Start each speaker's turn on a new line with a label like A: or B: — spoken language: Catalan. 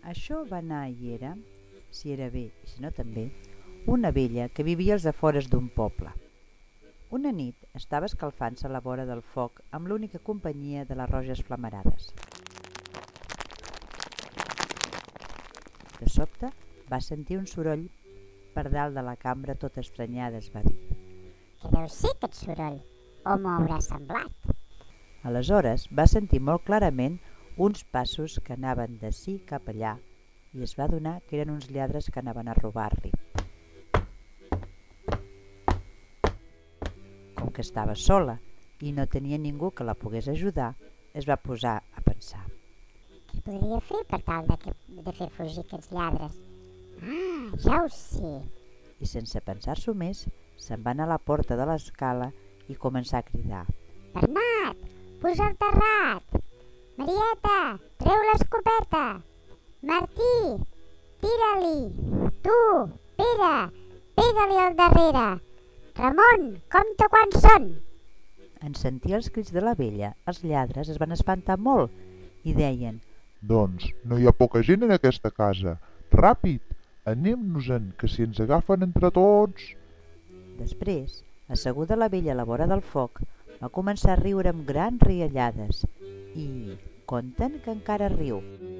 A: Això va anar i era, si era bé i si no també, una vella que vivia als afores d'un poble. Una nit estava escalfant-se a la vora del foc amb l'única companyia de les roges flamarades. De sobte va sentir un soroll per dalt de la cambra, tot estranyada es va dir:
B: Què deu ser aquest soroll? O m'ho haurà semblat?
A: Aleshores va sentir molt clarament uns passos que anaven d'ací cap allà i es va adonar que eren uns lladres que anaven a robar-li. Com que estava sola i no tenia ningú que la pogués ajudar, es va posar a pensar:
B: Què podria fer per tal de fer fugir aquests lladres? Ah, ja ho sé!
A: I sense pensar-s'ho més, se'n va anar a la porta de l'escala i començar a cridar:
B: Bernat, puja al terrat! Marieta, treu l'escopeta! Martí, tira-li! Tu, Pere, pega-li al darrere! Ramon, compta quants són!
A: En sentir els crits de la vella, els lladres es van espantar molt i deien:
C: Doncs no hi ha poca gent en aquesta casa. Ràpid, anem-nos-en, que si ens agafen entre tots...
A: Després, asseguda la vella a la vora del foc, va començar a riure amb grans riallades i conten que encara riu.